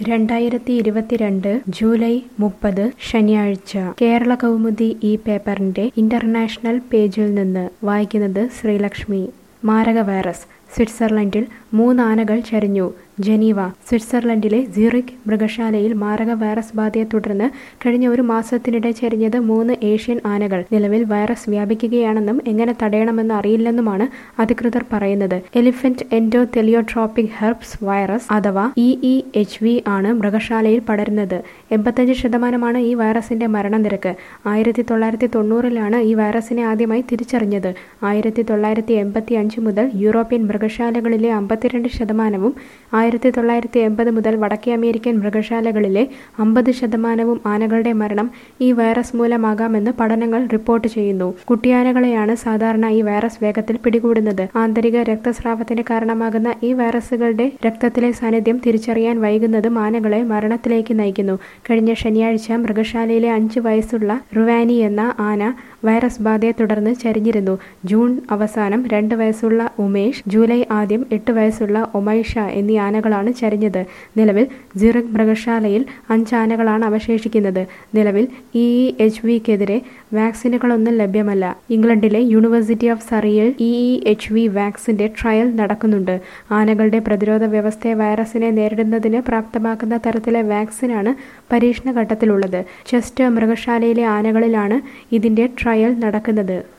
2022 July 30 ശനിയാഴ്ച കേരള കൗമുദി ഈ പേപ്പറിന്റെ ഇന്റർനാഷണൽ പേജിൽ നിന്ന് വായിക്കുന്നത് ശ്രീലക്ഷ്മി. മാരക വൈറസ് സ്വിറ്റ്സർലൻഡിൽ 3 ആനകൾ ചരിഞ്ഞു. ജനീവ. സ്വിറ്റ്സർലൻഡിലെ സ്യൂറിക് മൃഗശാലയിൽ മാരക വൈറസ് ബാധയെ തുടർന്ന് കഴിഞ്ഞ ഒരു മാസത്തിനിടെ ചരിഞ്ഞത് 3 ഏഷ്യൻ ആനകൾ. നിലവിൽ വൈറസ് വ്യാപിക്കുകയാണെന്നും എങ്ങനെ തടയണമെന്ന് അറിയില്ലെന്നുമാണ് അധികൃതർ പറയുന്നത്. എലിഫന്റ് എൻഡോതെലിയോട്രോപിക് ഹെർപ്സ് വൈറസ് അഥവാ EEHV ആണ് മൃഗശാലയിൽ പടരുന്നത്. 85% ഈ വൈറസിന്റെ മരണനിരക്ക്. 1990-ലാണ് ഈ വൈറസിനെ ആദ്യമായി തിരിച്ചറിഞ്ഞത്. 1985 മുതൽ യൂറോപ്യൻ മൃഗശാലകളിലെ 52%, 1980 മുതൽ വടക്കേ അമേരിക്കൻ മൃഗശാലകളിലെ 50% ആനകളുടെ മരണം ഈ വൈറസ് മൂലമാകാമെന്ന് പഠനങ്ങൾ റിപ്പോർട്ട് ചെയ്യുന്നു. കുട്ടിയാനകളെയാണ് സാധാരണ ഈ വൈറസ് വേഗത്തിൽ പിടികൂടുന്നത്. ആന്തരിക രക്തസ്രാവത്തിന് കാരണമാകുന്ന ഈ വൈറസുകളുടെ രക്തത്തിലെ സാന്നിധ്യം തിരിച്ചറിയാൻ വൈകുന്നതും ആനകളെ മരണത്തിലേക്ക് നയിക്കുന്നു. കഴിഞ്ഞ ശനിയാഴ്ച മൃഗശാലയിലെ 5 വയസ്സുള്ള റുവാനി എന്ന ആന വൈറസ് ബാധയെ തുടർന്ന് ചരിഞ്ഞിരുന്നു. ജൂൺ അവസാനം 2 വയസ്സുള്ള ഉമേഷ്, ജൂലൈ ആദ്യം 8 വയസ്സുള്ള ഒമൈഷ എന്നീ ആനകളാണ് ചരിഞ്ഞത്. നിലവിൽ സ്യൂറിക് മൃഗശാലയിൽ 5 ആനകളാണ് അവശേഷിക്കുന്നത്. നിലവിൽ EEHVക്കെതിരെ വാക്സിനുകളൊന്നും ലഭ്യമല്ല. ഇംഗ്ലണ്ടിലെ യൂണിവേഴ്സിറ്റി ഓഫ് സറിയിൽ EEHV വാക്സിന്റെ ട്രയൽ നടക്കുന്നുണ്ട്. ആനകളുടെ പ്രതിരോധ വ്യവസ്ഥയെ വൈറസിനെ നേരിടുന്നതിന് പ്രാപ്തമാക്കുന്ന തരത്തിലെ വാക്സിനാണ് പരീക്ഷണ ഘട്ടത്തിലുള്ളത്. ചെസ്റ്റർ മൃഗശാലയിലെ ആനകളിലാണ് ഇതിന്റെ ട്രയൽ നടക്കുന്നത്.